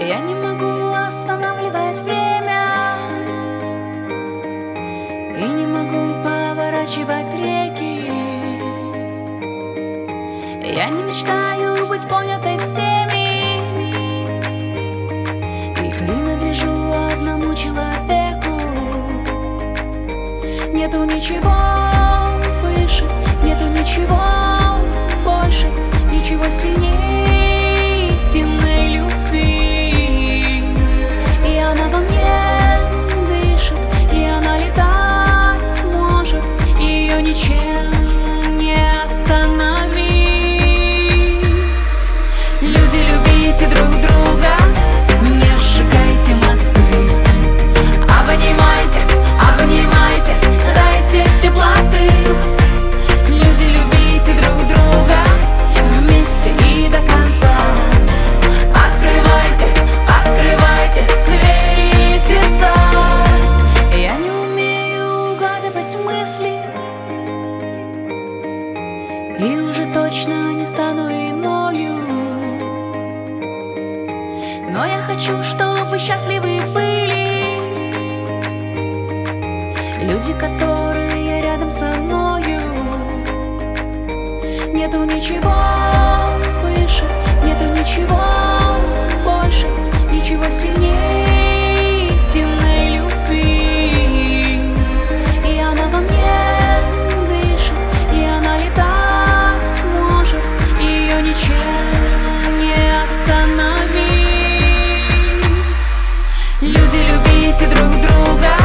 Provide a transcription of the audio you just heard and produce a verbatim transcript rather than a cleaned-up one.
Я не могу останавливать время и не могу поворачивать реки. Я не мечтаю быть понятой всеми и принадлежу одному человеку. Нету ничего выше, нету ничего больше, ничего сильнее истинной любви. И она во мне дышит, и она летать может, ее ничем не остановить. Люди, любите друг друга, не сжигайте мосты, обнимайте, обнимайте, дайте теплоты. Люди, любите друг друга вместе и до конца. Открывайте, открывайте двери и сердца. Я не умею угадывать мысли и уже точно не стану иною, но я хочу, чтобы счастливы были люди, которые рядом со мною. Нету ничего выше, нету ничего больше, ничего сильнее истинной любви. И она во мне дышит, и она летать может, ее ничем не остановить. Люди, любите друг друга,